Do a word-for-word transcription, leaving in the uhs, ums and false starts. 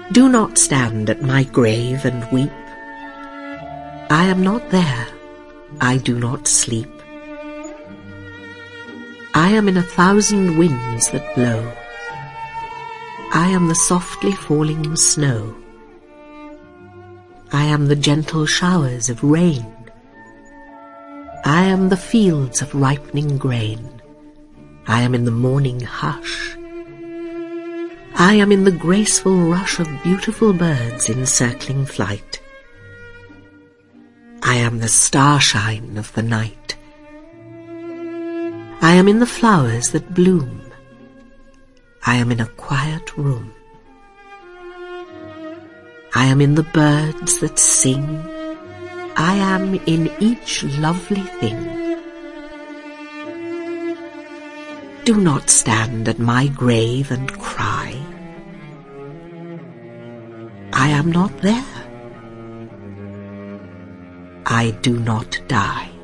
Do not stand at my grave and weep. I am not there, I do not sleep. I am in a thousand winds that blow. I am the softly falling snow. I am the gentle showers of rain. I am the fields of ripening grain. I am in the morning hush. I am in the graceful rush of beautiful birds in circling flight. I am the starshine of the night. I am in the flowers that bloom. I am in a quiet room. I am in the birds that sing. I am in each lovely thing. Do not stand at my grave and cry. I am not there. I do not die.